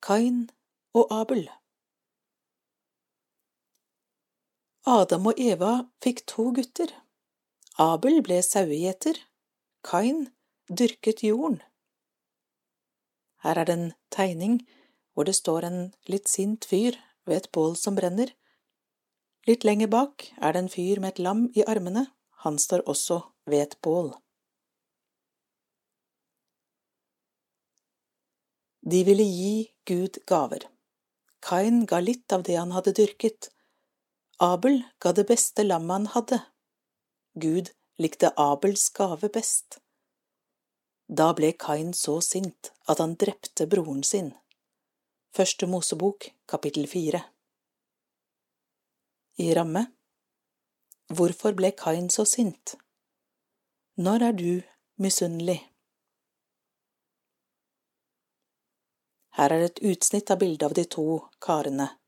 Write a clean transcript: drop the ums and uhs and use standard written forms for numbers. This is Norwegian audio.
Kain og Abel. Adam og Eva fikk 2 gutter. Abel ble sauegjeter, Kain dyrket jorden. Her er det en tegning hvor det står en litt sint fyr ved et bål som brenner. Litt lenger bak er det en fyr med et lam i armene, han står også ved et bål. De ville gi Gud gaver. Kain ga litt av det han hadde dyrket. Abel ga det beste lammet han hadde. Gud likte Abels gave best. Da ble Kain så sint at han drepte broren sin. Første Mosebok, kapittel 4. I ramme. Hvorfor ble Kain så sint? Når er du misunnelig? Her er et utsnitt av bildet av de 2 karene.